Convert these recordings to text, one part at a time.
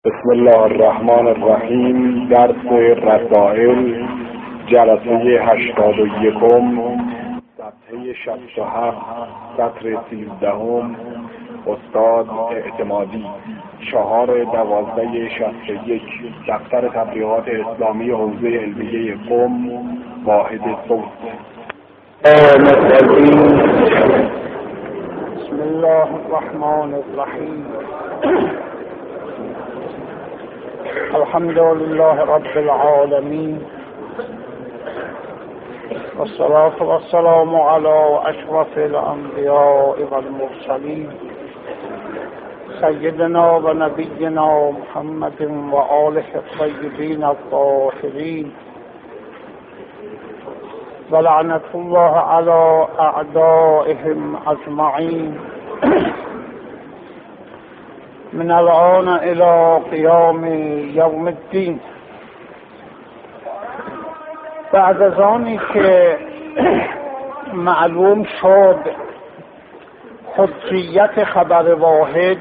بسم الله الرحمن الرحیم. درس رسائل جلسه 81 صفحه 67 سطر 13 استاد اعتمادی 4/12/61 دفتر تبلیغات اسلامی حوزه علمیه قم واحد صوت. بسم الله الرحمن الرحیم. الحمد لله رب العالمين والصلاة والسلام على أشرف الأنبياء والمرسلين سيدنا ونبينا محمد وآله الطيبين الطاهرين ولعنة الله على أعدائهم أجمعين من الآن إلى قيام يوم الدين. بعد از آنی که معلوم شد حجیت خبر واحد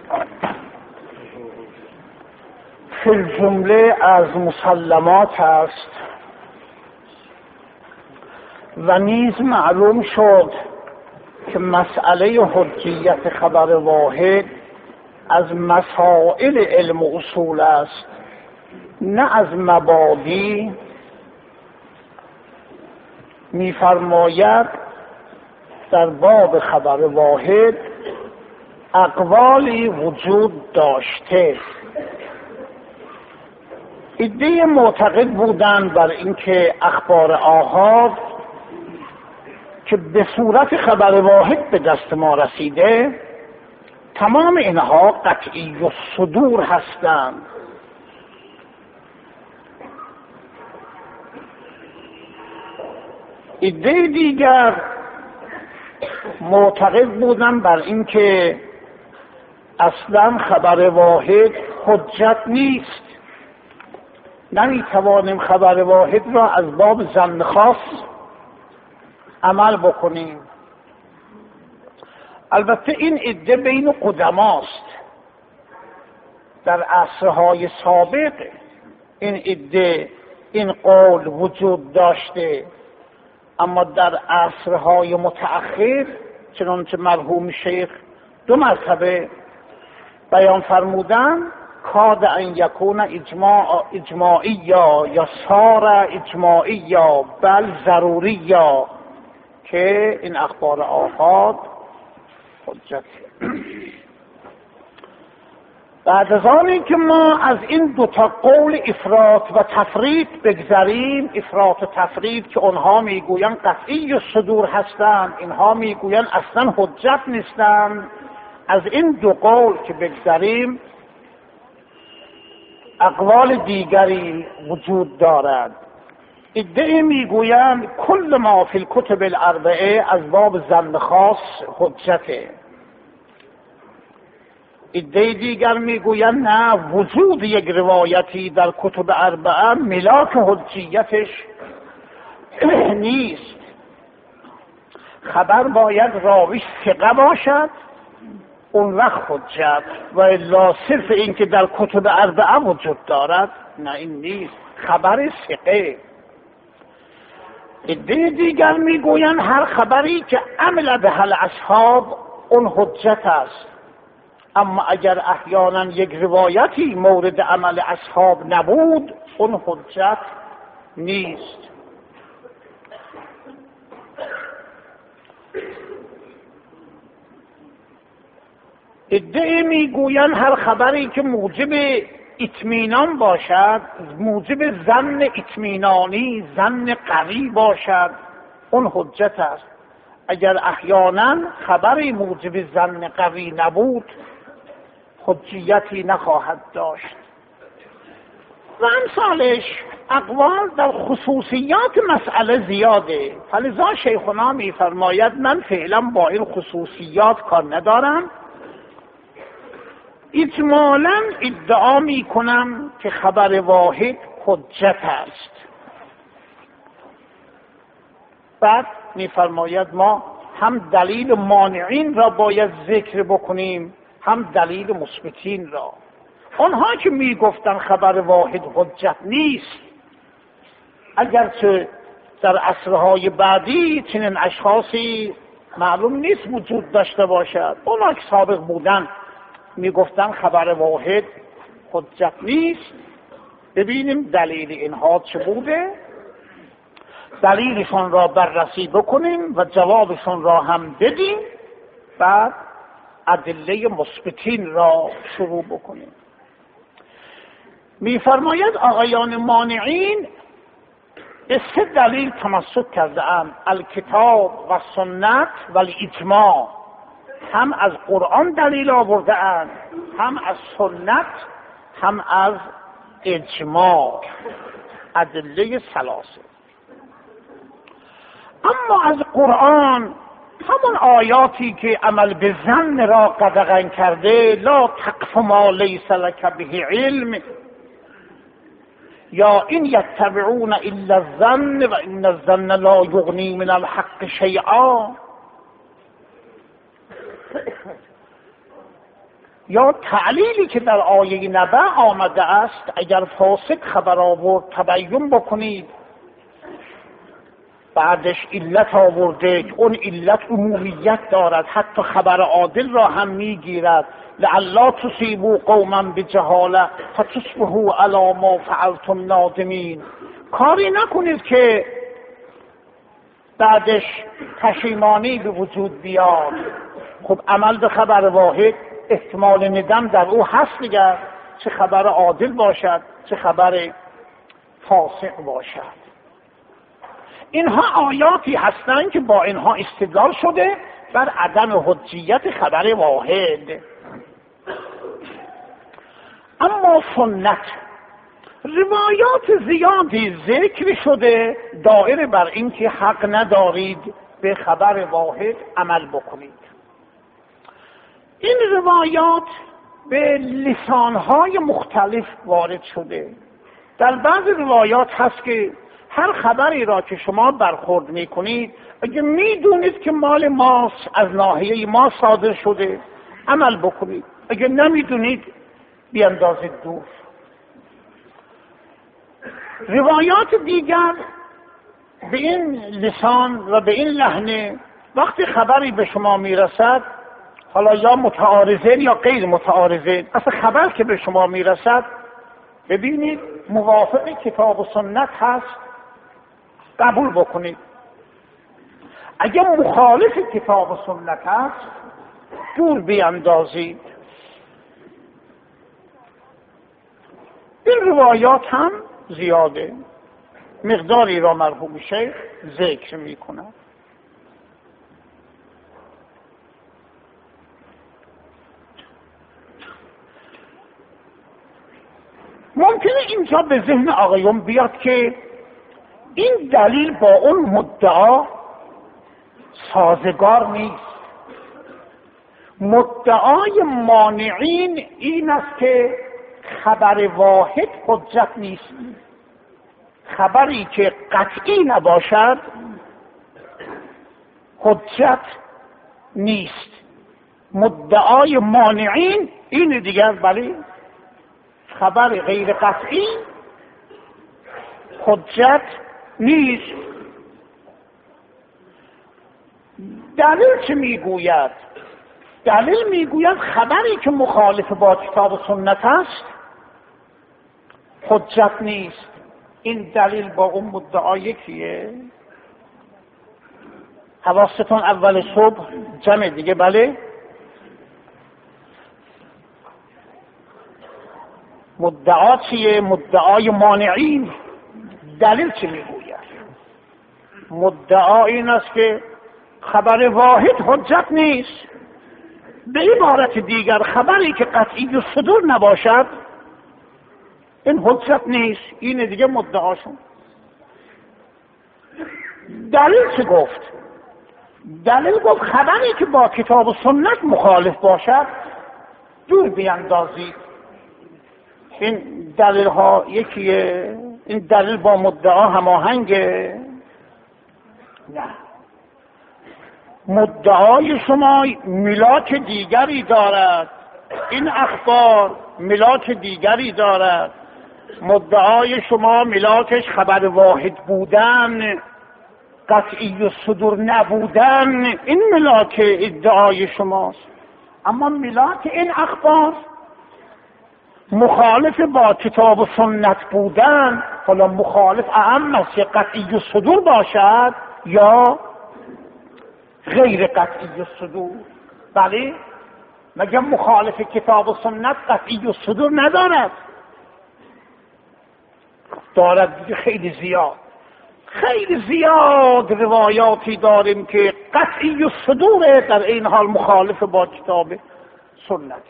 فی الجمله از مسلمات است و نیز معلوم شد که مسئله حجیت خبر واحد از مسائل علم و اصول است، نه از مبادی. می‌فرماید در باب خبر واحد اقوالی وجود داشته. عده معتقد بودند بر اینکه اخبار آحاد که به صورت خبر واحد به دست ما رسیده تمام اینها قطعی و صدور هستند. عده دیگر معتقد بودند بر اینکه اصلا خبر واحد حجت نیست، نمیتوانیم خبر واحد را از باب ظن خاص عمل بکنیم. البته این عده بین قدماست، در عصرهای سابق این عده این قول وجود داشته، اما در عصرهای متأخر چنانچه مرحوم شیخ 2 مرتبه بیان فرمودن کاد ان یکون اجماعی یا صار اجماعی بل ضروری که این اخبار آحاد حجت. بعد از آنی که ما از این 2 قول افراط و تفرید بگذریم، افراط و تفرید که اونها میگویند قطعی و صدور هستند، اینها میگویند اصلا حجت نیستند، از این 2 قول که بگذریم اقوال دیگری وجود دارد. عده‌ای میگویند کل ما فی الکتب الاربعه از باب ظن خاص حجته. عده دیگر میگویند نه، وجود یک روایتی در کتب اربعه ملاک حجیتش نیست. خبر باید راویش ثقه باشد، اون وقت حجت، و الا صرف این که در کتب اربعه وجود دارد نه، این نیست، خبر ثقه. عده دیگر میگویند هر خبری که عمل به الاصحاب اون حجت است، اما اگر احیانا یک روایتی مورد عمل اصحاب نبود اون حجت نیست. عده میگویند هر خبری که موجب اطمینان باشد، موجب ظن اطمینانی، ظن قوی باشد، اون حجت است. اگر احیانا خبری موجب ظن قوی نبود حجیتی نخواهد داشت و امثالش. اقوال در خصوصیات مسئله زیاده، فلذا شیخنا میفرماید من فعلا با این خصوصیات کار ندارم، اجمالاً ادعا میکنم که خبر واحد حجت است. بعد میفرماید ما هم دلیل مانعین را باید ذکر بکنیم، هم دلیل مثبتین را. اونها که میگفتن خبر واحد حجت نیست، اگرچه در عصرهای بعدی چنین اشخاصی معلوم نیست وجود داشته باشد، اونها که سابق بودن میگفتن خبر واحد حجت نیست. ببینیم دلیل اینها چه بوده، دلیلشون را بررسی بکنیم و جوابشون را هم بدیم، بعد ادله مثبتین را شروع بکنیم. میفرماید آقایان مانعین به 3 دلیل تمسک کرده اند: الکتاب و سنت و الاجماع. هم از قرآن دلیل آورده اند، هم از سنت، هم از اجماع، ادله ثلاثه. اما از قرآن همون آیاتی که عمل به ظن را قدغن کرده، لا تقف ما لیس لک به علم، یا این یتبعون الا الظن و ان الظن لا یغنی من الحق شیئا، یا تعلیلی که در آیه نبأ آمده است اگر فاسق خبر آورد تبیین بکنید، بعدش علت آورده که اون علت عمومیت دارد، حتی خبر عادل را هم میگیرد. لعلا تصیبوا قوما بجهاله فتصبحوا علی ما فعلتم نادمین. کاری نکنید که بعدش پشیمانی به وجود بیاد. خب عمل به خبر واحد احتمال ندم در او هست دیگر، چه خبر عادل باشد چه خبر فاسق باشد. اینها آیاتی هستند که با اینها استدلال شده بر عدم حجیت خبر واحد. اما سنت، روایات زیادی ذکر شده دائره بر این که حق ندارید به خبر واحد عمل بکنید. این روایات به لسانهای مختلف وارد شده. در بعض روایات هست که هر خبری را که شما برخورد میکنید، اگه میدونید که مال ماست، از ناحیه ما صادر شده، عمل بکنید، اگه نمیدونید بیاندازید دور. روایات دیگر به این لسان و به این لحنه وقتی خبری به شما میرسد، حالا یا متعارضین یا غیر متعارضین، اصلا خبر که به شما میرسد ببینید موافق کتاب و سنت هست، قبول بکنید. اگر مخالف کتاب و سنت هست دور بیاندازید. این روایات هم زیاده، مقداری را مرحوم شیخ ذکر می کند. ممکنه اینجا به ذهن آقایون بیاد که این دلیل با اون مدعا سازگار نیست. مدعای مانعین این است که خبر واحد حجت نیست. خبری که قطعی نباشد حجت نیست. مدعای مانعین این دیگر، بله، خبر غیر قطعی حجت نیست. دلیل چه میگوید؟ دلیل میگوید خبری که مخالف با کتاب و سنت است حجت نیست. این دلیل با اون مدعا یکیه؟ حواستون اول صبح جمع دیگه، بله؟ مدعا چیه؟ مدعای مانعین. دلیل چه میگوید؟ مدعا این است که خبر واحد حجت نیست. به عبارت دیگر خبری که قطعی و صدور نباشد این حجت نیست. این دیگه مدعاشون. دلیل چه گفت؟ دلیل گفت خبری که با کتاب و سنت مخالف باشد دور بیاندازید. این دلیل ها یکیه؟ این دلیل با مدعا هماهنگه؟ نه. مدعای شما ملاک دیگری دارد. این اخبار ملاک دیگری دارد. مدعای شما ملاکش خبر واحد بودن، قطعی الصدور نبودن، این ملاک ادعای شماست. اما ملاک این اخبار مخالف با کتاب و سنت بودن، حالا مخالف اعم است، قطعی الصدور باشد یا غیر قطعی الصدور. بله، مگه مخالف کتاب و سنت قطعی الصدور ندارد؟ دارد. خیلی زیاد روایاتی داریم که قطعی الصدور در این حال مخالف با کتاب سنت.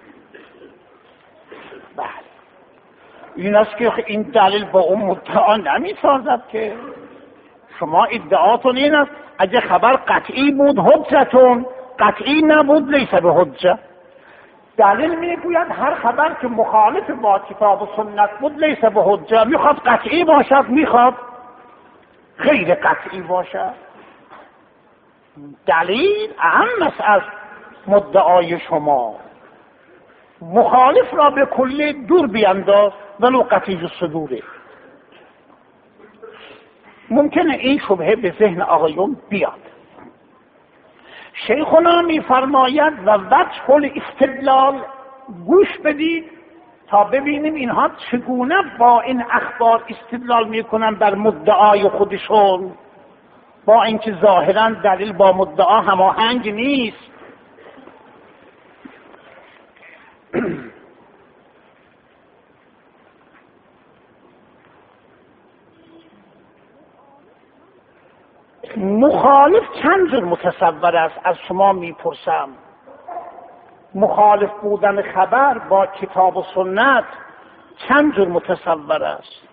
بله، این است که این دلیل با اون مدعا نمی‌سازد که شما ادعاتون این است اگه خبر قطعی بود حجتون، قطعی نبود لیس به حجه. دلیل میگوید هر خبر که مخالف با کتاب و سنت بود لیس به حجه، میخواد قطعی باشد، میخواد غیر قطعی باشد. دلیل اهم است از مدعای شما. مخالف را به کلی دور بینداز ولو قطعی الصدوره. ممکنه این شبهه به ذهن آقایون بیاد. شیخنا میفرماید و وجه الاستدلال، گوش بدید تا ببینیم اینها چگونه با این اخبار استدلال میکنن بر مدعای خودشون، با اینکه ظاهرا دلیل با مدعا هماهنگ نیست. مخالف چند جور متصور است؟ از شما میپرسم. مخالف بودن خبر با کتاب و سنت چند جور متصور است؟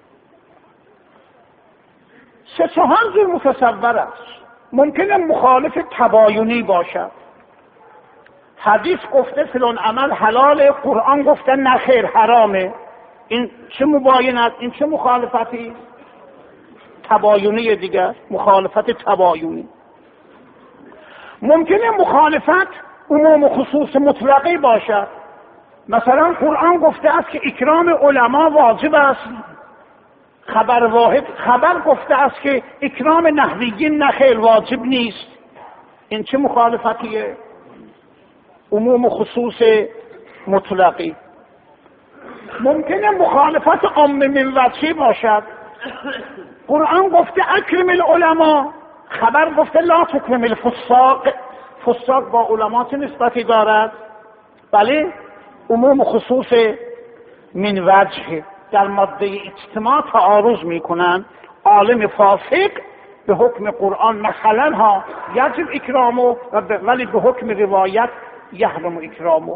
3-4 جور متصور است. ممکنه مخالف تباینی باشد. حدیث گفته فلان عمل حلاله، قرآن گفته نه خیر حرامه. این چه مباینت؟ این چه مخالفتی؟ تباینی دیگر، مخالفت تباینی. ممکنه مخالفت عموم و خصوص مطلقی باشد. مثلا قرآن گفته است که اکرام علما واجب است، خبر واحد خبر گفته است که اکرام نحویین نخیر واجب نیست. این چه مخالفتیه؟ عموم و خصوص مطلقی. ممکنه مخالفت عام من وجهی باشد. قرآن گفته اکرم العلماء، خبر گفته لا تکرم الفساق. فساق با علما چه نسبتی دارد؟ بله، عموم خصوص من وجه. در ماده اجتماع تعارض میکنن. عالم فاسق به حکم قرآن مثلا ها یجب اکرامه، ولی به حکم روایت یحرم اکرامه.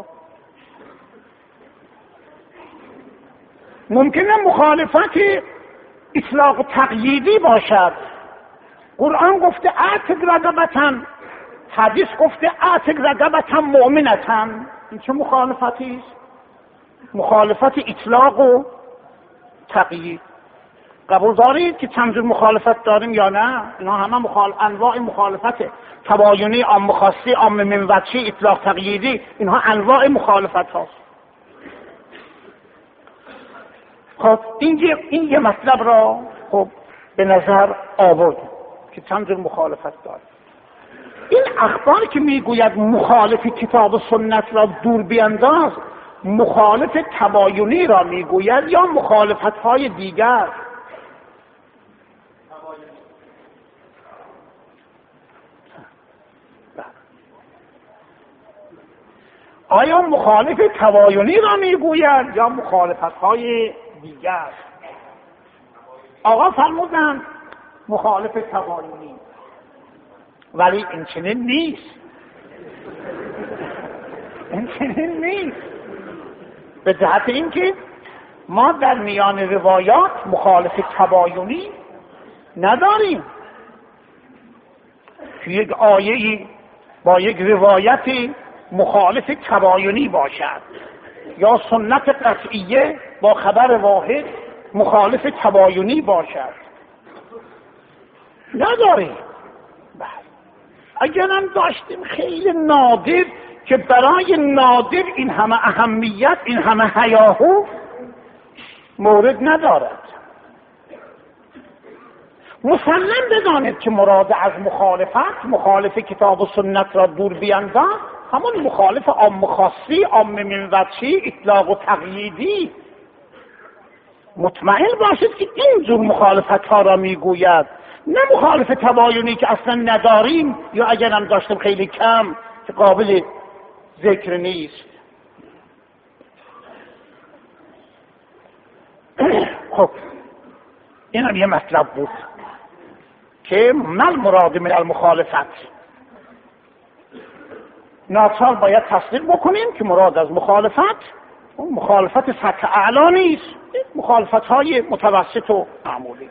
ممکنه مخالفت اطلاق تقییدی باشد. قرآن گفته اعتق رقبتن، حدیث گفته اعتق رقبتن مؤمنتن. این چه مخالفتی است؟ مخالفت اطلاق و تقیید. قبول دارید که چند جور مخالفت داریم یا نه؟ اینا همه انواع مخالفت تباینی، عام خاصی، عام من وجهی، اطلاق تقییدی، اینها انواع مخالفت هاست. خب این یه مطلب را خب به نظر آورد که چند جور مخالفت داره. این اخبار که میگوید مخالف کتاب و سنت را دور بینداز، مخالف تباینی را میگوید یا مخالفت های دیگر؟ آیا مخالف تباینی را میگوید یا مخالفت های دیگر؟ آقا فرمودند مخالف تباینی، ولی این چنین نیست. این چنین نیست. به جهت اینکه ما در میان روایات مخالف تباینی نداریم. که یک آیه‌ای با یک روایتی مخالف تباینی باشد یا سنت قطعیه با خبر واحد مخالف تباینی باشد، نداریم. اگرم داشتیم خیلی نادر که برای نادر این همه اهمیت، این همه هیاهو مورد ندارد. مسلم بدانید که مراد از مخالفت، مخالف کتاب و سنت را دور بینداز، همون مخالف عام خاصی، عام من وجهی، اطلاق و تقییدی. مطمئن باشید که این جور مخالفت ها را میگوید، نه مخالف تباینی که اصلا نداریم یا اگر هم داشتیم خیلی کم که قابل ذکر نیست. خب این هم یه مطلب بود که من مراد من المخالفت، ناچار باید تصدیق بکنیم که مراد از مخالفت اون مخالفت سطح اعلا نیست، مخالفت های متوسط و معمولی.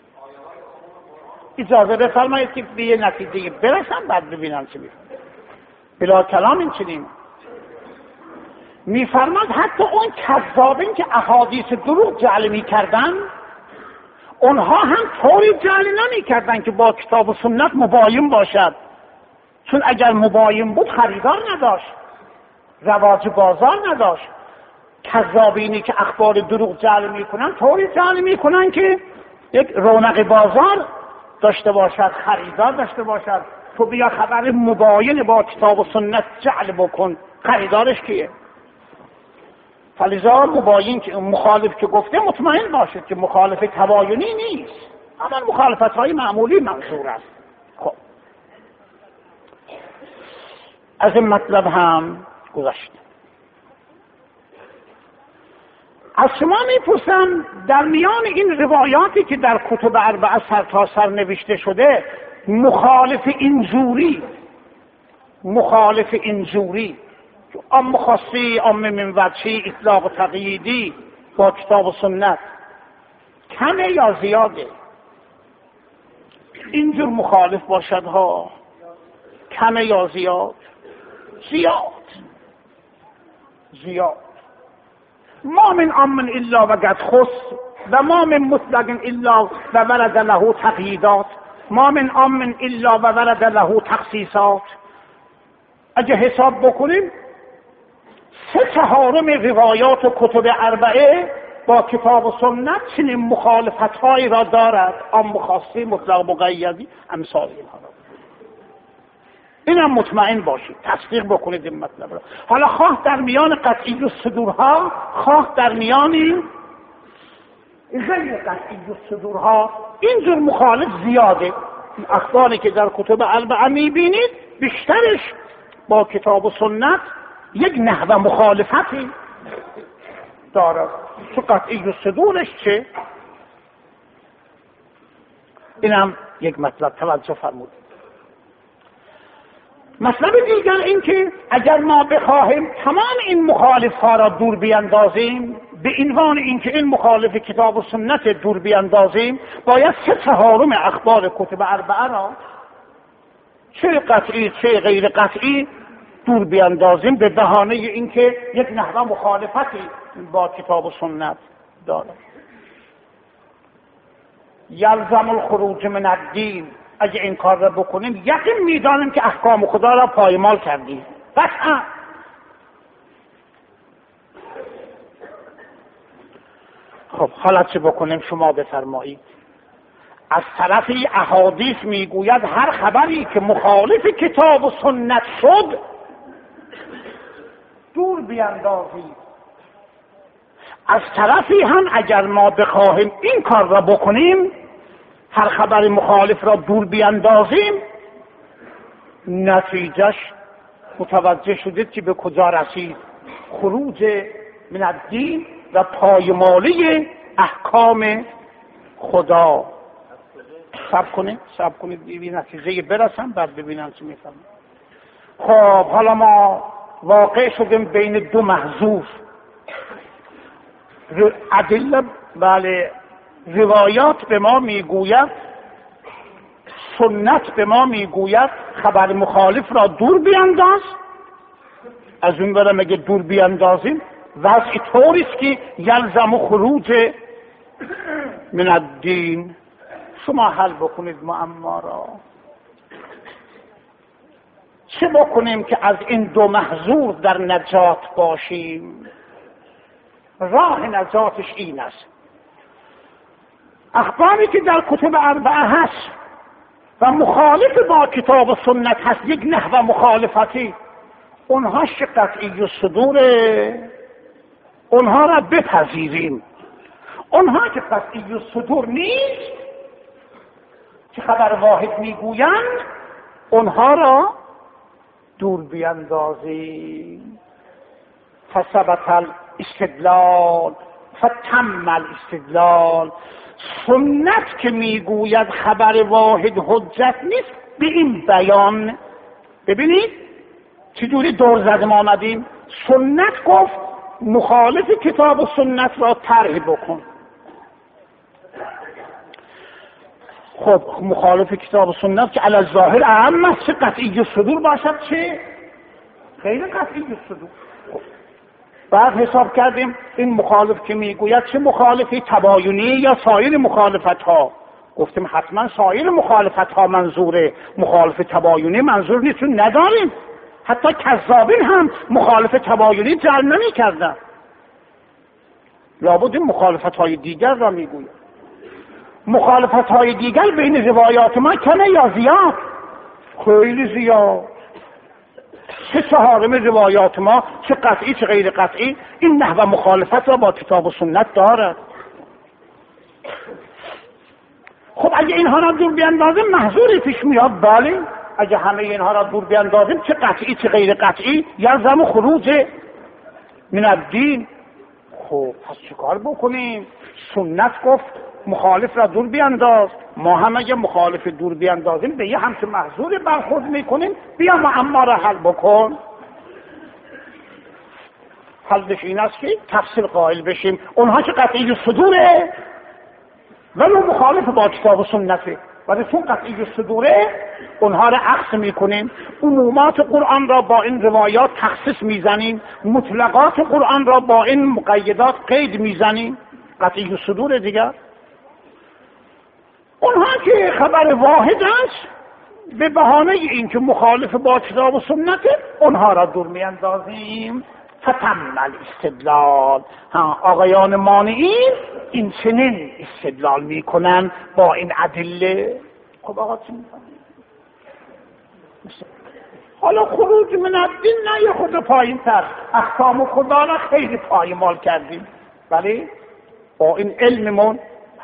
اجازه بفرمایید که به یه نتیجه برسم بعد ببینم چی میفرماید. بلا کلام این چنین میفرماد حتی اون کذابین که احادیث دروغ جعل میکردن، اونها هم طوری جعل نمیکردن که با کتاب و سنت مباین باشد، چون اگر مباین بود خریدار نداشت، رواج بازار نداشت. کذابینی که اخبار دروغ جعل میکنن طوری جعل میکنن که یک رونق بازار داشته باشد، خریدار داشته باشد. تو بیا خبر مباین با کتاب و سنت جعل بکن، خریدارش کیه؟ فلذا مباین که مخالف که گفته مطمئن باشد که مخالف تباینی نیست، اما مخالفت های معمولی منظور است. خب از این مطلب هم گذشت. از شما میپرسم در میان این روایاتی که در کتب اربعه سر تا سر نوشته شده، مخالف اینجوری عام خاصی، عام من وجهی، اطلاق و تقییدی با کتاب و سنت کمه یا زیاده؟ اینجور مخالف باشد ها، کمه یا زیاد؟ زیاد. ما من امن الا وقد خص و ما من مطلق الا و ورد له تقییدات، ما من امن الا و ورد له تخصیصات. اگه حساب بکنیم 3/4 روایات و کتب اربعه با کتاب و سنت چنین مخالفت‌هایی را دارد، عام خاصی، مطلق مقیدی، امثال اینها را. اینم مطمئن باشید، تصدیق بکنید این مطلب را. حالا خواه در میان قطعی الصدورها، خواه در میان غیر قطعی الصدورها، اینجور مخالف زیاده. اخباری که در کتب اربعه میبینید بیشترش با کتاب و سنت یک نحو مخالفتی دارد. تو قطعی الصدورش چه؟ اینم یک مطلب توجه فرمودید. مطلب دیگر این که اگر ما بخواهیم تمام این مخالف‌ها را دور بیندازیم، به عنوان اینکه این مخالف کتاب و سنت دور بیندازیم، باید 3/4 اخبار کتب اربعه را چه قطعی چه غیر قطعی دور بیندازیم، به بهانه اینکه یک نحوه مخالفتی با کتاب و سنت دارد. یلزم الخروج من الدین، اگه این کار را بکنیم یقین میدانیم که احکام خدا را پایمال کردیم قطعا. خب حالا چه بکنیم؟ شما بفرمایید. از طرفی احادیث میگوید هر خبری که مخالف کتاب و سنت شد دور بیندازید. از طرفی هم اگر ما بخواهیم این کار را بکنیم، هر خبر مخالف را دور بیندازیم، نتیجهش متوجه شدید که به کجا رسید؟ خروج من الدین و پایمالی احکام خدا. صبر کنید به نتیجه برسم بعد ببینم چی میفهمم. خب حالا ما واقع شدیم بین دو محذوف. ادله، بله، روایات به ما میگوید، سنت به ما میگوید خبر مخالف را دور بینداز. از اون برم اگه دور بیندازیم وضعی طوریست که یلزم خروج من الدین. شما حل بکنید معما را. چه بکنیم که از این دو محظور در نجات باشیم؟ راه نجاتش این است: اخباری که در کتب اربعه هست و مخالف با کتاب و سنت هست، یک نحو مخالفتی، اونها قطعی الصدوره، اونها را بپذیریم. اونها که قطعی الصدور نیست، که خبر واحد میگویند، اونها را دور بیندازیم. فثبت الاستدلال فتم الاستدلال. سنت که میگوید خبر واحد حجت نیست، به این بیان ببینید چجوری دور زدیم آمدیم. سنت گفت مخالف کتاب و سنت را طرح بکن. خب مخالف کتاب و سنت که علی الظاهر اعم است، چه قطعی الصدور باشد چه غیر قطعی الصدور. بعد حساب کردیم این مخالف که میگوید چه مخالفی، تباینی یا سایر مخالفت ها. گفتیم حتما سایر مخالفت ها منظوره، مخالف تباینی منظور نیست، چون نداریم. حتی کذابین هم مخالف تباینی جعل نمی کردن، لابد این مخالفت های دیگر را میگوید. مخالفت های دیگر بین روایات ما کمه یا زیاد؟ خیلی زیاد. سه چهارم روایات ما چه قطعی چه غیر قطعی این نحو مخالفت را با کتاب و سنت دارد. خب اگه اینها را دور بیندازیم محظوری پیش میاد؟ بله. اگه همه اینها را دور بیندازیم چه قطعی چه غیر قطعی یلزم خروج من الدین. خب پس چیکار بکنیم؟ سنت گفت مخالف را دور بینداز، ما هم اگه مخالف دور بیندازیم به یه همچه محظور برخورد میکنیم. بیا معما را حل بکن. حلش این است که تفصیل قائل بشیم اونها که قطعی الصدوره ولو مخالف با کتاب و سنته، ولی چون قطعی الصدوره اونها را عکس میکنیم. عمومات قرآن را با این روایات تخصیص میزنیم، مطلقات قرآن را با این مقیدات قید میزنیم. قطعی الصدور دیگر. اونها که خبر واحد است به بهانه این که مخالف با کتاب و سنته اونها را دور میاندازیم. فتم الاستدلال. آقایان مانعین این چنین استدلال میکنن با این ادله. خب آقا چی میکنن؟ حالا خروج من الدین نه یه خود پایین تر، احکام خدا را خیلی پایمال کردیم. ولی با این علممون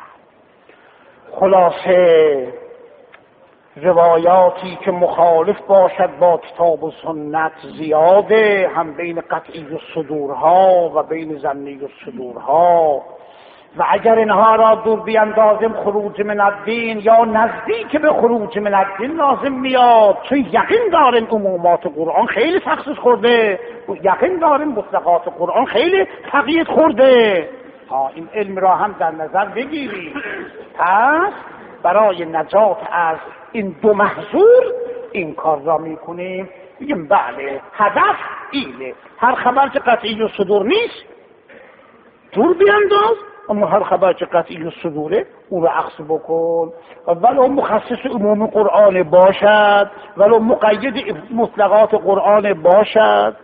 خلاصه روایاتی که مخالف باشد با کتاب و سنت زیاده، هم بین قطعی الصدورها و بین ظنی الصدورها. و اگر اینها را دور بیندازیم خروج من الدین یا نزدیک به خروج من الدین لازم میاد، چون یقین داریم عمومات قرآن خیلی تخصیص خورده، یقین داریم مطلقات قرآن خیلی تقیید خورده. این علم را هم در نظر بگیرید. پس برای نجات از این دو محظور این کار را میکنیم. بگیم بله هدف اینه، هر خبر که قطعی الصدور نیست دور بینداز، اما هر خبر که قطعی الصدوره او را عکس بکن، ولو مخصص عموم قرآن باشد ولو مقید مطلقات قرآن باشد.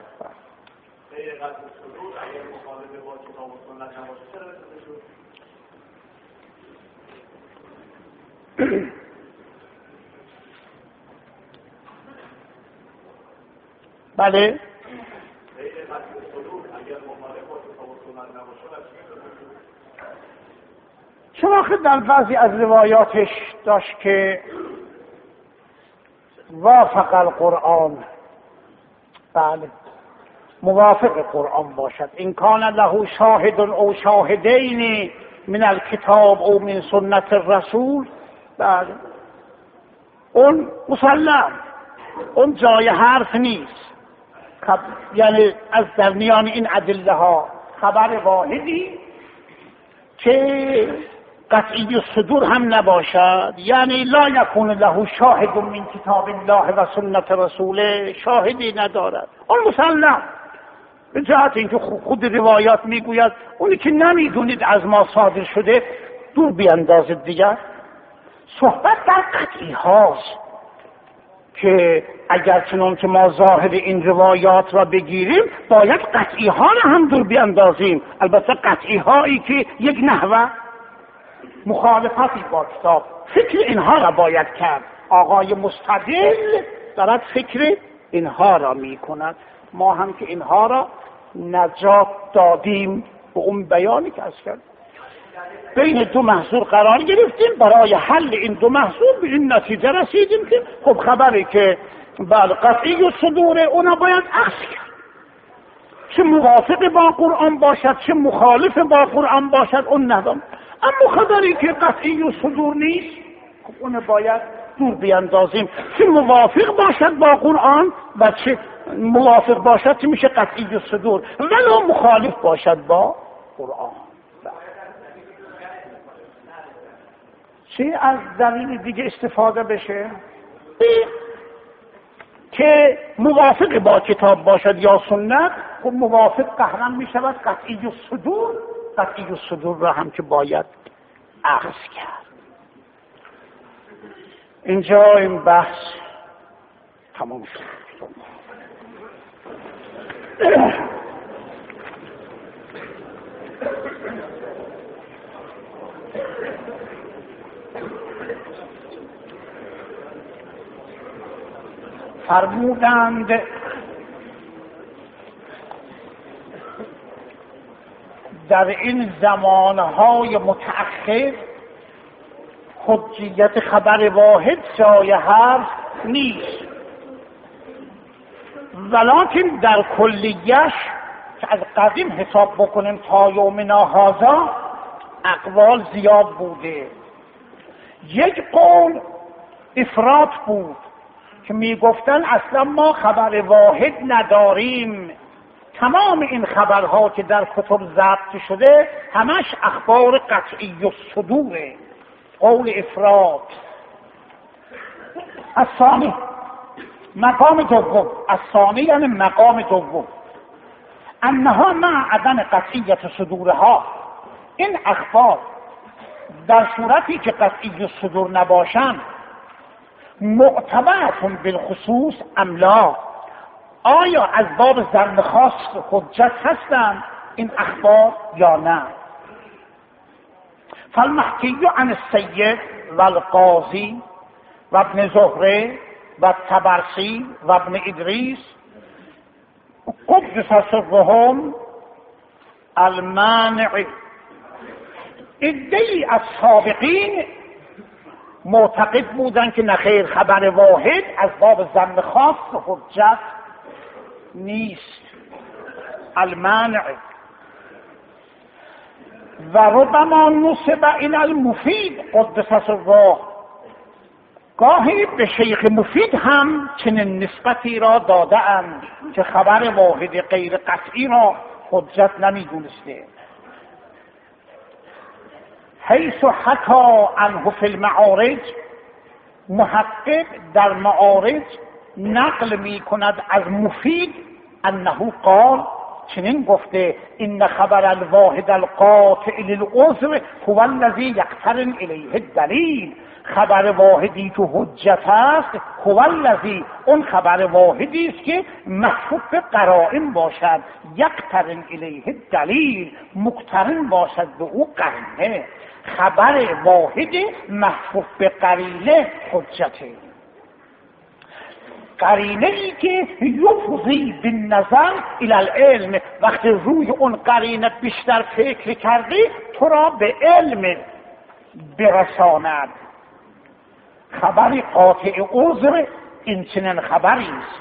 بله شناخت در بعضی از روایاتش داشت که وافق القرآن، بله موافق قرآن باشد. این کان له شاهد او شاهدین من الکتاب او من سنت الرسول، بله اون مسلم، اون جای حرف نیست. یعنی از در میان این ادله ها خبر واحدی که قطعی الصدور هم نباشد، یعنی لا یکون له شاهد من کتاب الله و سنت رسوله، شاهدی ندارد، اون مسلم. به جهت اینکه خود روایات میگوید اونی که نمیدونید از ما صادر شده دور بیاندازید دیگر. صحبت در قطعی هاست که اگر چنان که ما ظاهر این روایات را بگیریم باید قطعی ها را هم دور بیاندازیم، البته قطعی هایی که یک نحوه مخالفتی با کتاب، فکر اینها را باید کرد. آقای مستدل دارد فکر اینها را می کند، ما هم که اینها را نجات دادیم به اون بیانی که از کرد. بین دو محصول قرار گرفتیم، برای حل این دو محصول به این نتیجه رسیدیم که خب خبری که بله قطعی و صدور اونا باید اخذ کرد، چه موافق با قرآن باشد چه مخالف با قرآن باشد اون ندام. اما خبری که قطعی و صدور نیست خب اون باید دور بیاندازیم، چه موافق باشد با قرآن و چه موافق باشد که میشه قطعی و صدور، ولو مخالف باشد با قرآن. چه از دلیل دیگه استفاده بشه که موافق با کتاب باشد یا سنت، خب موافق قهرن می شود قطعی و صدور، قطعی و صدور را هم که باید اخذ کرد. اینجا این بحث تمام شد. فرمودند در این زمانهای متأخر حجیت خبر واحد جای حرف نیست، ولکن در کلیش که از قدیم حساب بکنیم تا یومنا هذا اقوال زیاد بوده. یک قول افراط بود که میگفتن اصلا ما خبر واحد نداریم، تمام این خبرها که در کتب ضبط شده همش اخبار قطعی و صدوره. قول افراط. الثانی مقام دوم، الثانی یعنی مقام دوم، انها مع عدم قطعیت صدورها، این اخبار در صورتی که قطعی و صدور نباشند معتبرتون بالخصوص ام لا، آیا از باب ظن خاص حجت هستند این اخبار یا نه؟ فالمحکی عن السید و القاضی و ابن زهره و طبرسی و ابن ادریس قدس سرهم المانع. عده‌ای از سابقین معتقد بودن که نخیر خبر واحد از باب ظن خاص حجت نیست، المانع. و ربما نسب الى المفید قدس سره، گاهی به شیخ مفید هم چنین نسبتی را داده اند که خبر واحد غیر قطعی را حجت نمیدونسته. حیث حکا عنه فی المعارج، محقق در معارج نقل می کند از مفید انه قال، چنین گفته این خبر الواحد القاطع للعذر هو الذی یقترن الیه الدلیل، خبر واحدی که حجت است هو الذی، اون خبر واحدی است که محفوظ به قرائن باشد، یقترن الیه الدلیل، مقترن باشد به او قرینه. خبر واحد محفوظ به قرینه حجته، قرینه ای که یفضی بالنظر الی العلم، وقتی روی اون قرینه بیشتر فکر کردی تو را به علم برساند. خبری قاطع عذر این چنین خبری است.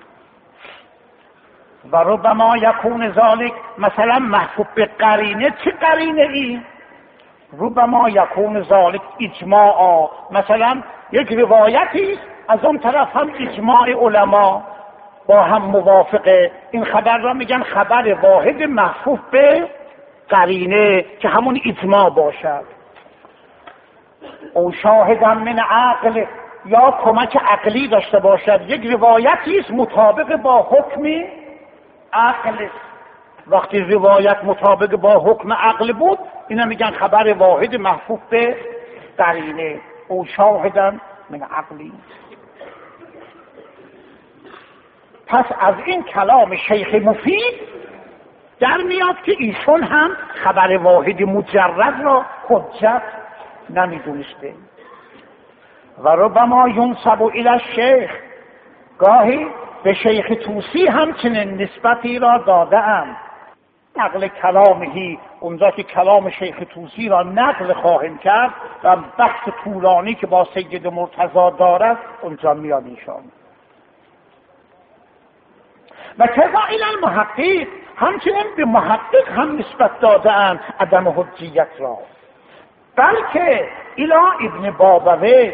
و ربما یکون ذالک، مثلا محفوظ به قرینه، چه قرینه ای؟ ربما یکون ذالک اجماع، مثلا یک روایتی از اون طرف هم اجماع علما با هم موافقه، این خبر را میگن خبر واحد محفوظ به قرینه که همون اجماع باشد. او شاهدم من عقل، یا کمک عقلی داشته باشد، یک روایتی است مطابق با حکم عقل، وقتی روایت مطابق با حکم عقل بود اینا میگن خبر واحد محفوظ به قرینه. او شاهدم من عقلی. پس از این کلام شیخ مفید در میاد که ایشون هم خبر واحد مجرد را حجت نمیدونسته. و ربما ینسب الی الشیخ، گاهی به شیخ طوسی همچنین نسبتی را داده‌اند. نقل کلامهی، اونجا که کلام شیخ طوسی را نقل خواهیم کرد و بحث طولانی که با سید مرتضی دارد اونجا میاد ایشان. و کذا الی المحقق، همچنین به محقق هم نسبت داده‌اند عدم حجیت را. بلکه الی ابن بابویه،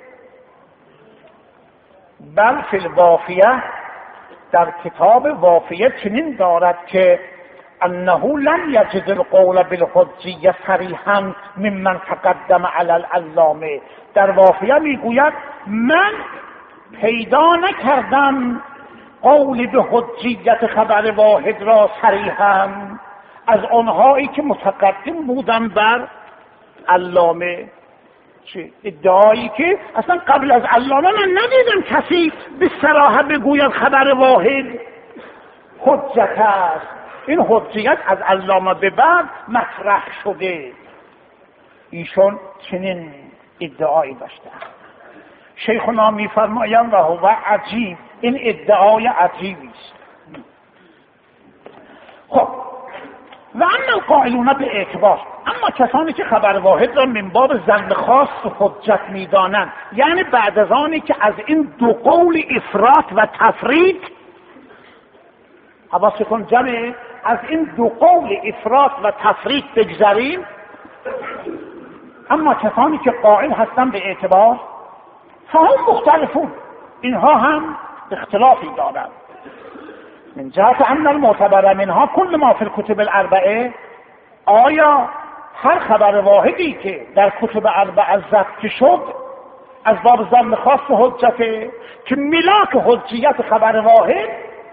بل فی الوافیه، در کتاب وافیه چنین دارد که انه لم یجد القول بالحجیه صریحا ممن تقدم علی العلامه. در وافیه میگوید من پیدا نکردم قول به حجیت خبر واحد را صریحا از آنهایی که متقدم بودن بر علامه. ادعایی که اصلا قبل از علامه من ندیدم کسی به صراحت بگوید خبر واحد حجت است. این حجیت از علامه به بعد مطرح شده. ایشون چنین ادعایی داشته. شیخنا میفرمایند و هو عجیب، این ادعای عجیبی است. خب و اما القائلون به اعتبار، اما کسانی که خبر واحد را من باب ظن خاص حجت میدانند، یعنی بعد از آنی که از این دو قول افراط و تفرید، حواستون جمعه، از این دو قول افراط و تفرید بگذاریم، اما کسانی که قائل هستند به اعتبار فهم مختلفون، اینها هم اختلافی دارند. من جهت ان المعتبر منها کل ما فی الکتب الاربعه، آیا هر خبر واحدی که در کتب اربعه ضبط شد از باب ظن خاص حجته که ملاک حجیت خبر واحد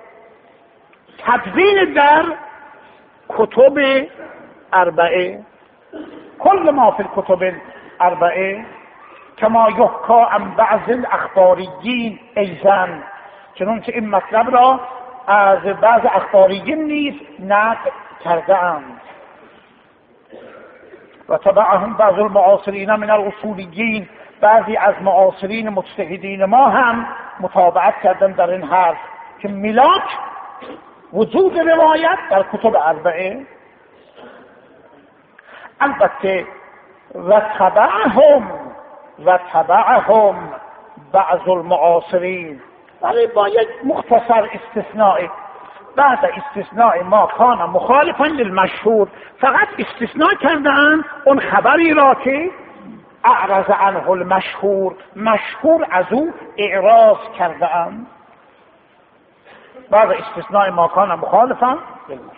تدوین در کتب اربعه، کل ما فی الکتب الاربعه کما یحکا عن بعض الاخباریین ایضا، چنانچه این مطلب را از بعض اخباریین نیز نقل کرده‌اند. و تبعهم بعض المعاصرین من الاصولیین، بعضی از معاصرین مجتهدین ما هم متابعت کردن در این حرف که ملاک وجود روایت در کتب اربعه. البته و تبعهم بعض المعاصرین، ولی با یک مختصر استثناء، بعد استثناء ما کان مخالفا للمشهور، فقط استثناء کردن اون خبری را که اعرض عنه المشهور، مشهور از او اعراض کردن. بعد استثناء ما کان مخالفا للمشهور.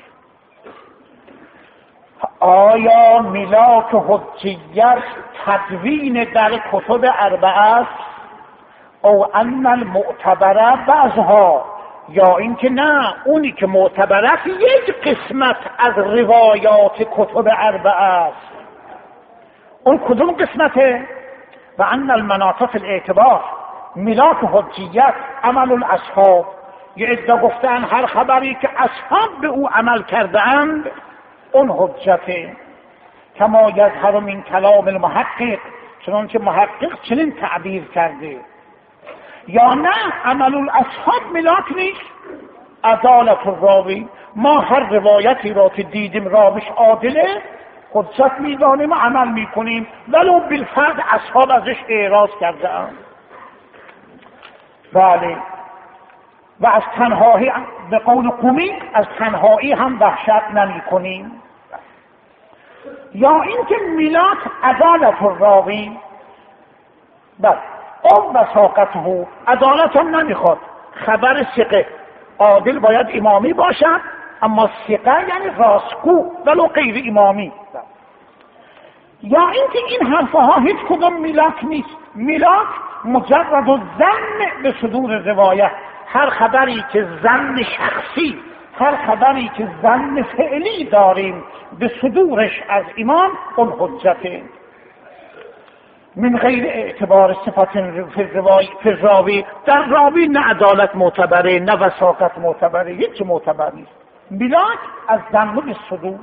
آیا ملاک حجیت تدوین در کتب اربعه است او ان المعتبره بعضها، یا اینکه نه اونی که معتبر است یک قسمت از روایات کتب اربعه است. اون کدوم قسمته؟ و ان المناط فی الاعتبار ملاک حجیت عمل الاصحاب، یه عده گفتن هر خبری که اصحاب به او عمل کرده‌اند اون حجته. کما یظهر من کلام المحقق، چنانچه محقق چنین تعبیر کرده. یا نه عمل الاصحاب ملاک نیست، عدالت الراوی، ما هر روایتی را که دیدیم راویش عادله حجت میدانیم و عمل میکنیم، ولو بالفرد اصحاب ازش اعراض کرده‌اند. بله، و از تنهایی به قول قمی از تنهایی هم وحشت نمی کنیم. یا اینکه ملاک عدالت الراوی، بله او وثاقته، عدالت هم نمیخواد، خبر ثقه عادل باید امامی باشد، اما ثقه یعنی راستگو ولو غیر امامی. یا اینکه این حرفها هیچ کدام ملاک نیست، ملاک مجرد ظن به صدور روایت، هر خبری که ظن شخصی، هر خبری که ظن فعلی داریم به صدورش از امام اون حجته. من غیر اعتبار صفت فی الراوی، در راوی نه عدالت معتبره نه وثاقت معتبره، هیچ معتبر نیست. میلاد از ذنب صدور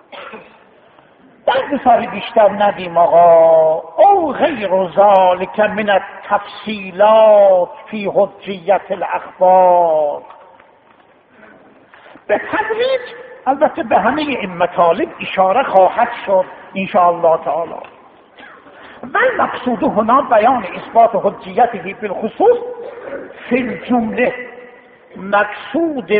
در بساری بیشتر ندیم آقا. او غیر ذالک من التفصیلات فی حجیت الاخبار. به تدریج البته به همه این مطالب اشاره خواهد شد انشاءالله تعالی. و مقصود هنا بیان اثبات حجیته بالخصوص فی الجمله. مقصود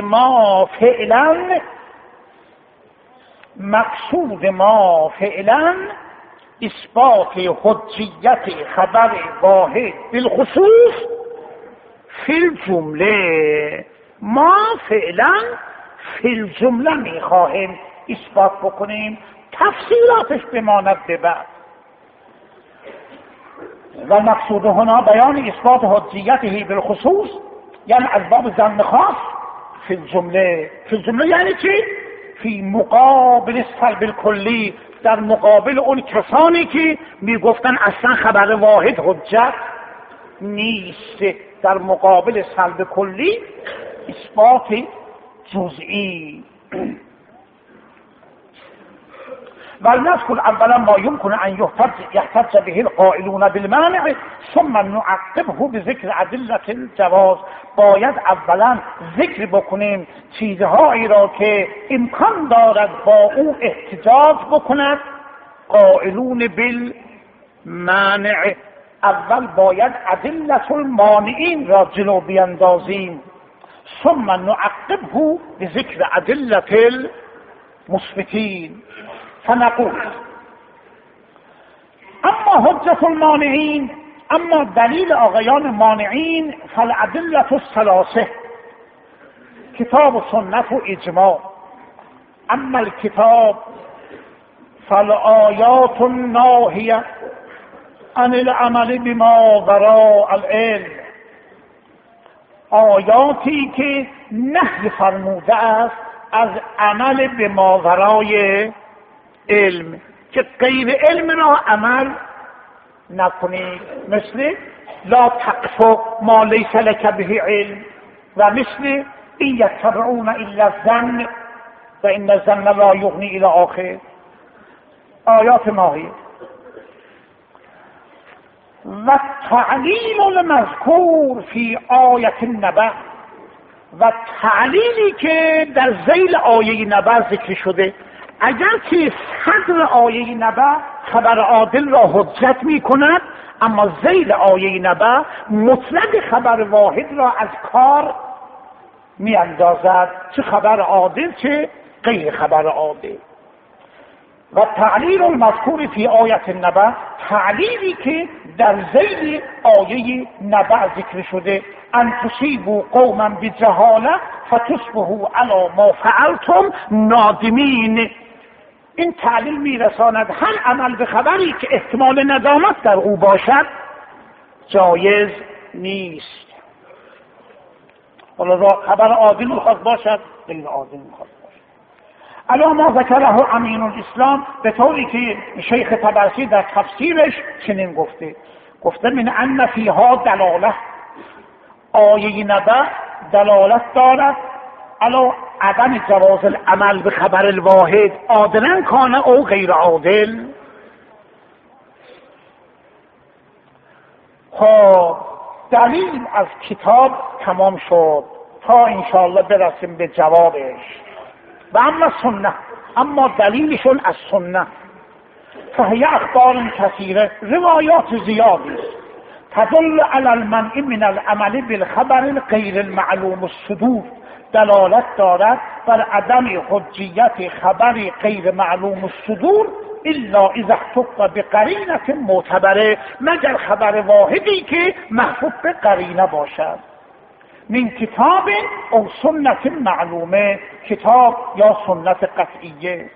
ما فعلا اثبات حجیت خبر واحد بالخصوص فی الجمله. ما فعلا فی الجمله میخواهیم اثبات بکنیم، تفصیلاتش بماند به بعد. و مقصود هنا بیان اثبات حجیته بالخصوص یعنی از باب ظن خاص فی الجمله. فی الجمله یعنی چی؟ فی مقابل سلب الکلی، در مقابل اون کسانی که میگفتن اصلا خبر واحد حجت نیست، در مقابل سلب کلی اثبات جزئی. ولنذكر اولا ما يمكن ان يحتج به القائلون بالمانع ثم نعقبه بذكر ادله الجواز. باید اولا ذکر بکنیم چیزهایی را که امکان دارد با او احتجاج بکند قائلون بالمانع. اول باید ادله المانعین را جلو بیندازیم، ثم نعقبه بذكر ادله المثبتین. فنقول اما حجت المانعین، اما دلیل آقایان مانعین فالادله الثلاثه کتاب و سنت و اجماع. اما الکتاب فالآیات الناهیه عن العمل بما وراء العلم. آیاتی که نهی فرموده است از عمل به ماورای علم، که غیر علم را عمل نکنید، مثل لا تقف ما لیس لک به علم و مثل این یتبعون الا الظن و ان الظن لا یغنی الی آخر. آیات ناهیه. و تعلیل المذکور فی آیت النبأ، و تعلیلی که در ذیل آیه نبأ ذکر شده. اگر که صدر آیه نبأ خبر عادل را حجت می کند، اما ذیل آیه نبأ مطلق خبر واحد را از کار می اندازد، چه خبر عادل چه غیر خبر عادل. و تعلیل المذکور فی آیت النبأ، تعلیلی که در ذیل آیه نبأ ذکر شده. ان تصیبوا قوما بجهاله فتصبحوا علی ما فعلتم نادمین. این تعلیل میرساند هر عمل به خبری که احتمال ندامت در او باشد جایز نیست. حالا خبر عادل میخواد باشد غیر عادل میخواد باشد. الا ما ذکره امین الاسلام، به طوری که شیخ طبرسی در تفسیرش چنین گفته من ان فیها دلاله، آیه نبأ دلالت دارد علی عدم جواز العمل به خبر الواحد عادلا کان او غیر عادل. خب دلیل از کتاب تمام شد تا انشاءالله برسیم به جوابش. و اما سنه، اما دلیلشون از سنه فهی اخبار کثیره، روایات زیادی تدل علی المنع من العمل بالخبر غیر المعلوم الصدور، دلالت دارد بر عدم حجیت خبر غیر معلوم الصدور الا اذا احتف بقرینه معتبره، مگر خبر واحدی که محفوظ به قرینه باشد. من کتاب او سنت معلومه، کتاب یا سنت قطعیه.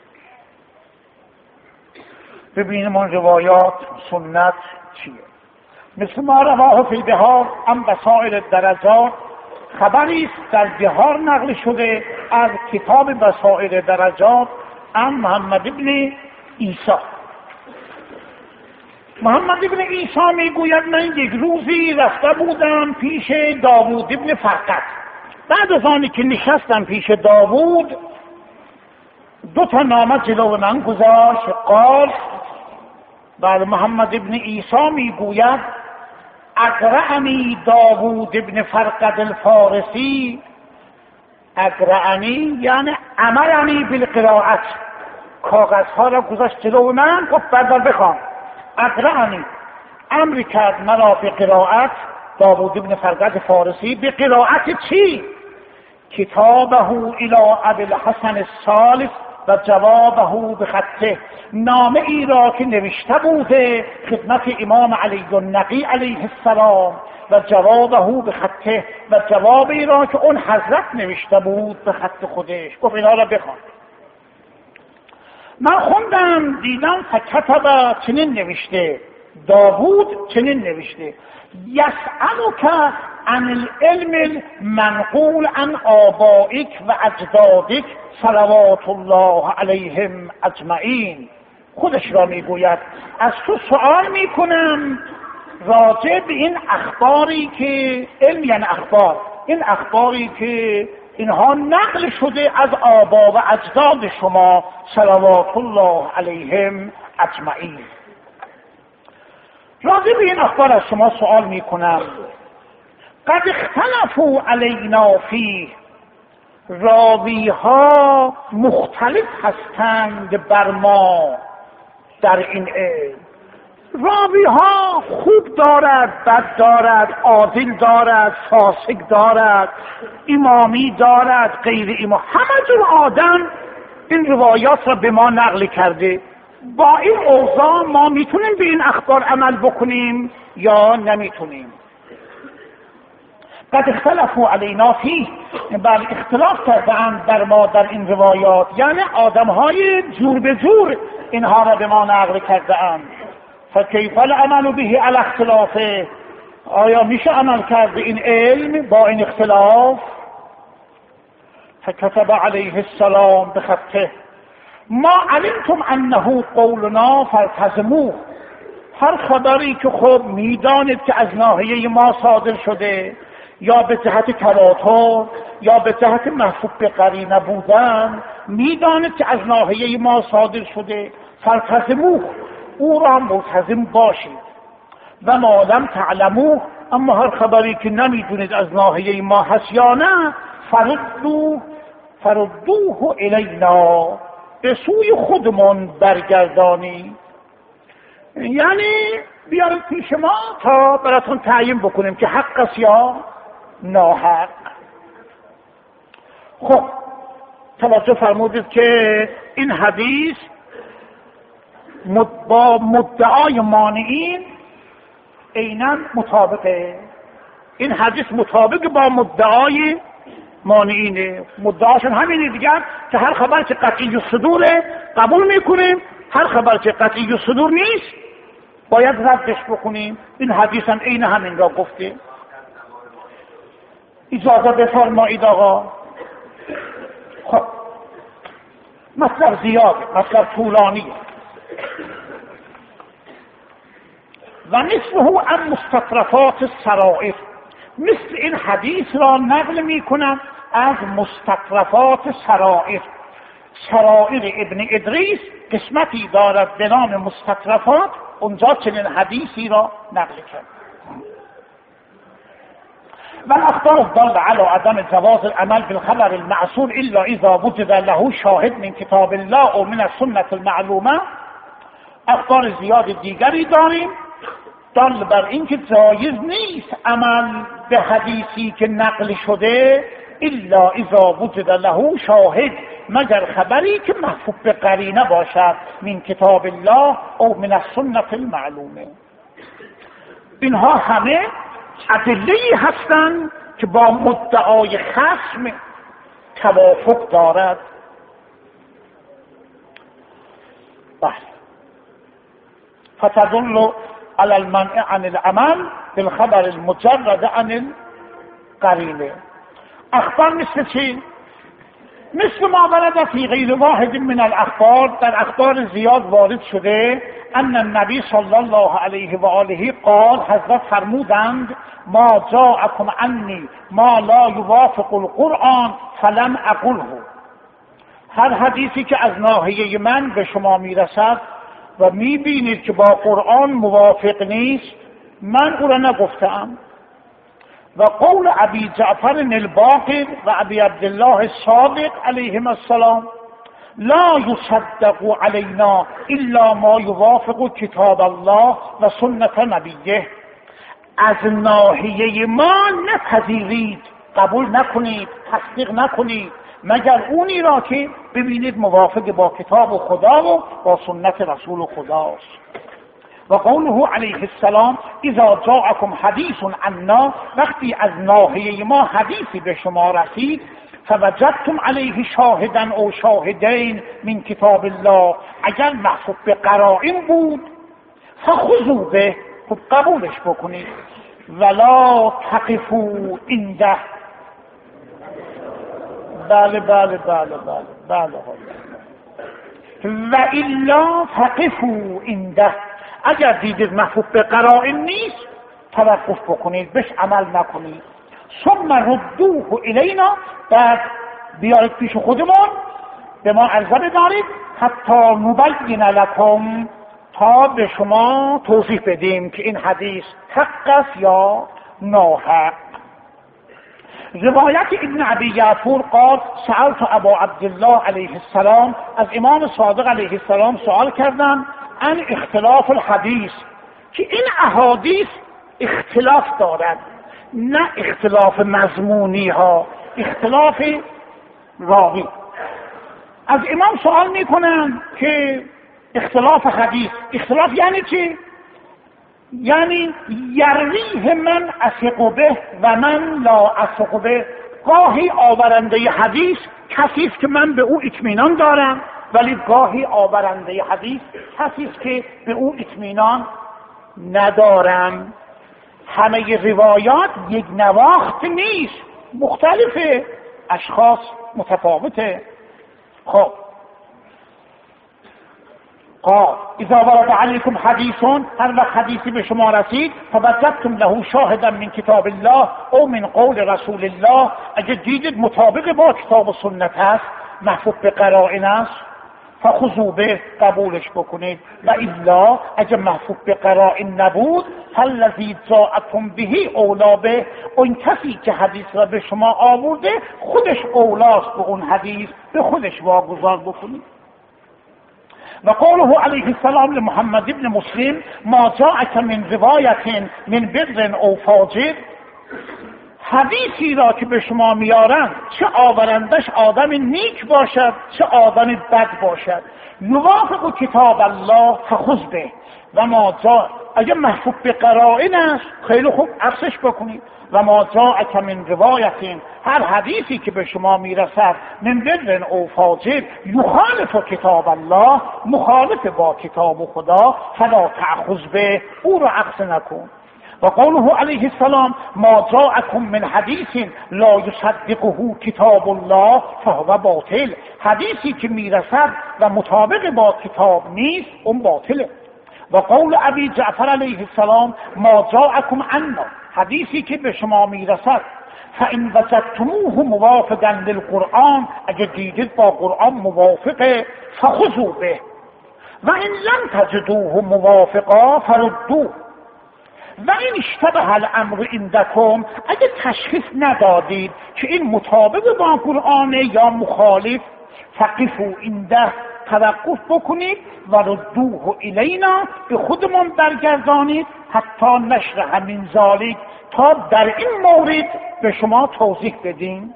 ببینیم اون روایات سنت چیه. مثل ما رواه فی البحار ام بصائر درجات، خبری است در بحار نقل شده از کتاب بصائر درجات ام محمد ابن عیسی. محمد ابن عیسی میگوید من یک روزی رفته بودم پیش داوود ابن فرقد. بعد از آنی که نشستم پیش داوود 2 نامه جلو من گذاشت. قال، بعد محمد ابن عیسی میگوید اقرعنی داوود ابن فرقد الفارسی. اقرعنی یعنی امرنی بالقراءت، کاغذها را گذاشت جلو من، گفت بردار بخوان. اقرعنی، امر کرد مرا به قراءت. داوود ابن فرقد فارسی به قراءت چی؟ کتابه الی ابی الحسن الثالث و جوابه به خطه، نامه ای را که نوشته بوده خدمت امام علی النقی علیه السلام و جوابه به خطه، و جواب ای را که اون حضرت نوشته بود به خط خودش. گفت اینا را بخوان. من خوندم دیدم فکتب چنین نوشته، داوود چنین نوشته: یسألک عن العلم المنقول عن آبائک و اجدادک صلوات الله علیهم اجمعین. خودش را میگوید از تو سؤال میکنم راجع به این اخباری که علم یعنی اخبار، این اخباری که اینها نقل شده از آبا و اجداد شما صلوات الله علیهم اجمعین. راجع به این اخبار از شما سؤال میکنم. قد اختلفوا علینا فیه، راوی ها مختلف هستند بر ما در این علم. راوی ها خوب دارد، بد دارد، عادل دارد، فاسق دارد، امامی دارد، غیر امام، همه جور آدم این روایات را به ما نقل کرده. با این اوضاع ما میتونیم به این اخبار عمل بکنیم یا نمیتونیم؟ قد اختلفوا علینا فیه، بل اختلاف کردند در ما در این روایات، یعنی آدم های جور به جور اینها را به ما نقل کرده اند. فکیف العمل به علی اختلافه، آیا میشه عمل کرد این علم با این اختلاف؟ فکتب علیه السلام بخطه ما علمتم انه قولنا فالتزموه. هر خبری که خب میدانید که از ناحیه ما صادر شده، یا به جهت تواتر یا به جهت محفوظ به قرینه بودن، میدانید که از ناحیه ما صادر شده، فالتزموه، او را ملتزم باشید. و ما لم تعلموه، اما هر خبری که نمیدونید از ناحیه ما هست یا نه، فردوه الینا، به سوی خودمون برگردانی، یعنی بیارید پیش ما تا براتون تعیین بکنیم که حق است یا ناحق. خب توجه فرمودید که این حدیث با مدعای مانعین عیناً مطابقه. این حدیث مطابق با مدعای مانعینه. مدعاشون همینه دیگر که هر خبر که قطعی الصدوره قبول میکنیم، هر خبر که قطعی الصدور نیست باید ردش بکنیم. این حدیث هم عین همین را گفته. اجازه بفرمایید آقا. خب مطلب زیاده، مطلب طولانیه. و مثله عن مستطرفات السرائر، مثل این حدیث را نقل میکنم از مستطرفات سرائر. سرائر ابن ادریس قسمتی دارد به نام مستطرفات، اونجا چنین حدیثی را نقل کرد. و الاخبار الدال على عدم جواز العمل بالخبر المعصول الا اذا وجد له شاهد من کتاب الله او من السنة المعلومه. اخبار زیاد دیگری داریم دال بر این که جایز نیست عمل به حدیثی که نقل شده الا اذا وجد له شاهد، مگر خبری که محفوظ به قرینه باشد من کتاب الله او من السنة المعلومه. اینها همه ادله‌ای هستند که با مدعای خصم توافق دارد. بله، فتدل على المنع عن العمل بالخبر المجرد عن القرینه. اخبار مثل چی؟ مثل ما ورد فی غیر واحد من الاخبار، در اخبار زیاد وارد شده، ان النبی صلی الله علیه و آله قال، حضرت فرمودند ما جاءکم عنی ما لا یوافق القرآن فلم اقله. هر حدیثی که از ناحیه من به شما میرسد و میبینید که با قرآن موافق نیست، من او را نگفتم. و قول ابی جعفر الباقر و ابی عبدالله الصادق علیهم السلام لا یصدق علینا الا ما یوافق کتاب الله و سنت نبیه. از ناحیه ما نپذیرید، قبول نکنید، تصدیق نکنید مگر اونی را که ببینید موافق با کتاب خدا و با سنت رسول خداست. و قوله علیه السلام اذا جاءکم حدیث عنا، وقتی از ناحیه ما حدیثی به شما رسید، فوجدتم علیه شاهدا او شاهدین من کتاب الله، اگر محفوظ به قرائن بود، فخذوا به، خب قبولش بکنید، ولا تقفوا عنده. بله بله بله بله بله و الا فقفوا عنده، اگر دیدید محفوظ به قرائن نیست توقف بکنید، بهش عمل نکنید. ثم ردوه الینا، بعد بیارید پیش خودمون به ما عرضه بدارید، حتی نبین لکم، تا به شما توضیح بدیم که این حدیث حق است یا ناحق. روایت ابن ابی یعفور قال سألت ابا عبدالله علیه السلام، از امام صادق علیه السلام سوال کردم عن اختلاف الحدیث، که این احادیث اختلاف دارد، نه اختلاف مضمونی ها، اختلاف راوی. از امام سوال میکنن که اختلاف حدیث، اختلاف یعنی چی؟ یعنی یرویه من اثق به و من لا اثق به. گاهی آورنده حدیث کسی است که من به او اطمینان دارم، ولی گاهی آورنده حدیث کسی است که به او اطمینان ندارم. همه روایات یک نواخت نیست، مختلفه، اشخاص متفاوته. خب قال اذا ورد علیکم حدیثون، هر وقت حدیثی به شما رسید، فوجدتم له شاهدا من کتاب الله او من قول رسول الله، اگه دیدید مطابق با کتاب و سنت است، محفوظ به قرائن است، فخذوا به، قبولش بکنید. و الا اگه محفوظ به قرائن نبود، فالذی جاءکم به اولا به، اون کسی که حدیث را به شما آورده خودش اولاست به اون حدیث، به خودش واگذار بکنید. و قوله علیه السلام لمحمد ابن مسلم ما جاءک من روایت من بر او فاجر، حدیثی را که به شما میارن، چه آورندش آدم نیک باشد چه آدم بد باشد، یوافق کتاب الله فخذ به، و ما جاء، اگه محفوظ به قرائن است خیلی خوب عکسش بکنید. و ما جاءک من روایت، هر حدیثی که به شما میرسد من بر او فاجر یخالف کتاب الله، مخالف با کتاب خدا، فلا تأخذ به، او را عکس نکن. و قوله علیه السلام ما جاءکم من حدیث لا یصدقه کتاب الله فهو باطل، حدیثی که میرسد و مطابق با کتاب نیست اون باطله. و قول ابی جعفر علیه السلام ما جاءکم عنا، حدیثی که به شما میرسد، فان وجدتموه موافقا للقرآن، اگه دیدید با قرآن موافقه، فخذوا به، و ان لم تجدوه موافقا فردوه، و این اشتبه الامر عندکم، اگه تشخیص ندادید که این مطابق با قرآن یا مخالف، فقفوا عنده، توقف بکنید، و ردوه الینا، به خودمون برگردانید، حتی نشر همین ذالک، تا در این مورد به شما توضیح بدیم.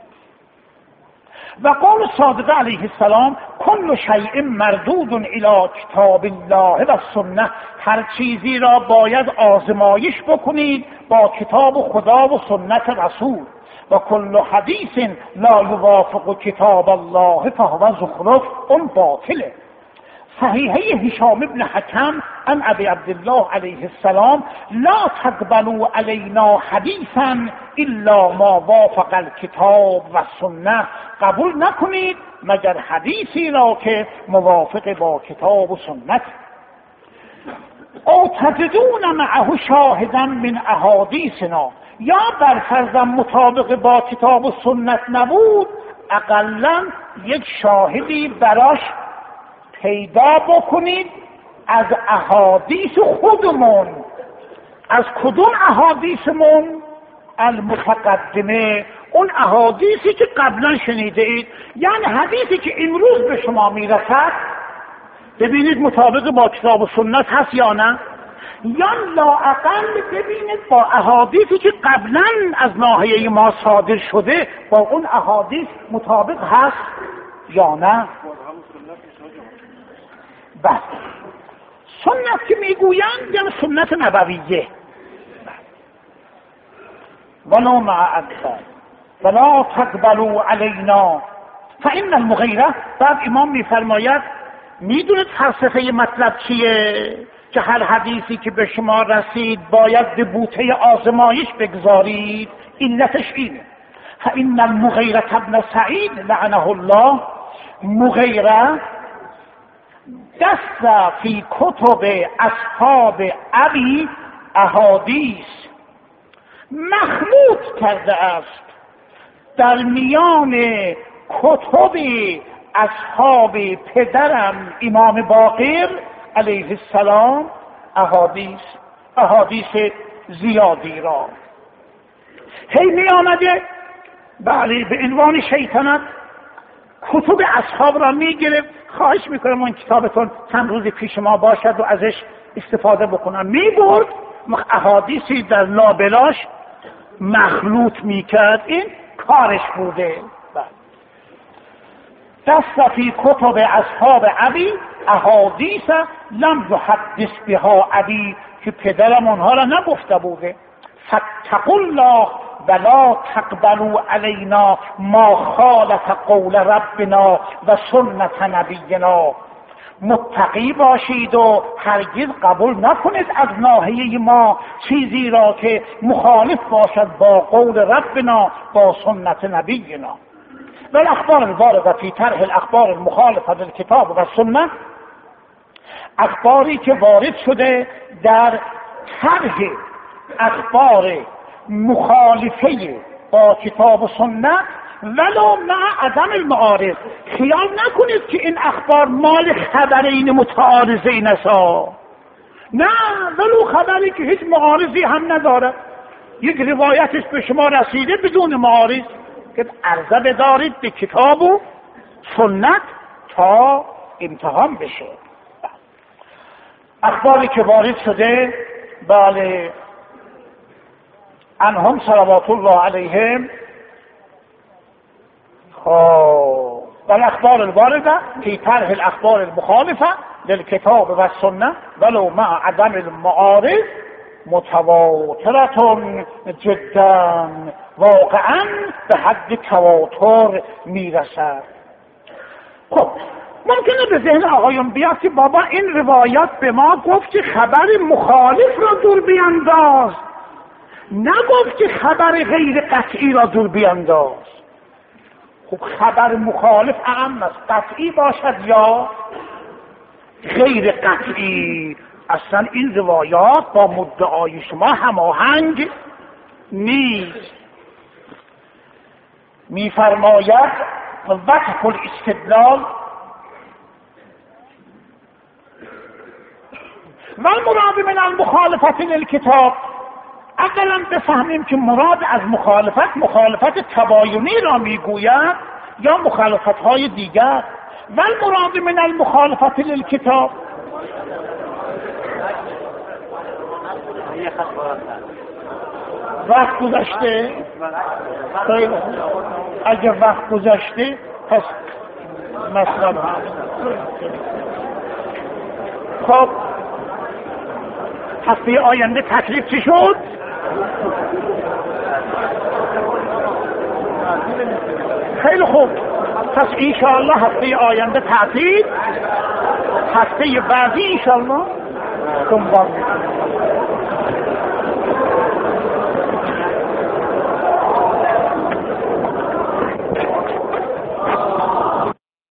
و قول صادق علیه السلام کل شیء مردود الی کتاب الله و سنت، هر چیزی را باید آزمایش بکنید با کتاب خدا و سنت رسول. و کل حدیث لا یوافق کتاب الله فهو زخرف، اون باطله. صحیحه هشام ابن حکم عن ابی عبدالله علیه السلام لا تقبلوا علینا حدیثا الا ما وافق الکتاب و سنه، قبول نکنید مگر حدیثی را که موافق با کتاب و سنت. او تجدون معه شاهدا من احادیثنا، یا برفرضم مطابق با کتاب و سنت نبود، اقلا یک شاهدی براش پیدا بکنید از احادیث خودمون. از کدوم احادیثمون؟ المتقدمه، اون احادیثی که قبلا شنیده اید، یعنی حدیثی که امروز به شما میرسد ببینید مطابق با کتاب و سنت هست یا نه، یا لااقل ببینید با احادیثی که قبلا از ناحیه ما صادر شده با اون احادیث مطابق هست یا نه. بس سنت که میگویند یعنی سنت نبویه. ولو مع اکثر ولا تقبلوا علینا فإن المغیره. بعد امام میفرماید میدونید فلسفه مطلب چیه؟ که هر حدیثی که به شما رسید باید به بوته آزمایش بگذارید. علتش اینه. فإن المغیره ابن سعید لعنه الله، مغیره دست فی کتب اصحاب ابی احادیث، مخلوط کرده است در میان کتب اصحاب پدرم امام باقر علیه السلام احادیث زیادی را. هی می آمده بله به عنوان شیطنت کتب اصحاب را می گرفت. خواهش میکنم اون کتابتون چند روز پیش ما باشد و ازش استفاده بکنم. می برد احادیثی در لابلاش مخلوط می کرد. این کارش بوده. دست فی کتب اصحاب ابی احادیث لم یحدث بها ابی، که پدرم اونها را نگفته بوده. فاتقوا الله ولا تقبلوا علینا ما خالف قول ربنا و سنت نبینا. متقی باشید و هرگز قبول نکنید از ناحیه ما چیزی را که مخالف باشد با قول ربنا با سنت نبینا. والاخبار الوارده فی طرح الاخبار المخالفه للکتاب و سنت، اخباری که وارد شده در طرح اخبار مخالفه با کتاب و سنت، ولو مع عدم المعارض. خیال نکنید که این اخبار مال خبرین متعارضین است. نه، ولو خبری که هیچ معارضی هم نداره، یک روایتش به شما رسیده بدون معارض، که عرضه بدارید به کتاب و سنت تا امتحان بشه. اخباری که وارد شده بله عنهم صلوات الله علیهم. والاخبار الوارده فی طرح الاخبار المخالفه للکتاب و السنه ولو مع عدم المعارض متواترة جدا، واقعا به حد تواتر میرسد. خب ممکنه به ذهن آقایون بیاد که بابا این روایات به ما گفت که خبر مخالف را دور بیانداز، نگفت که خبر غیر قطعی را دور بیانداز. خب خبر مخالف اهم است، قطعی باشد یا غیر قطعی. اصلا این روایات با مدعای شما هماهنگ نیست. میفرماید وجه الاستدلال و المراد من المخالفت للکتاب. اولا بفهمیم که مراد از مخالفت تباینی را میگوید یا مخالفت های دیگر. و المراد من المخالفت للکتاب وقت گذشته. اگر وقت گذشته پس مطلب هست. خب هفته آینده تکلیف چی شد؟ خیلی خوب، پس انشاءالله هفته آینده تعطیل هفته بعدی انشالله دنبال میکنیم.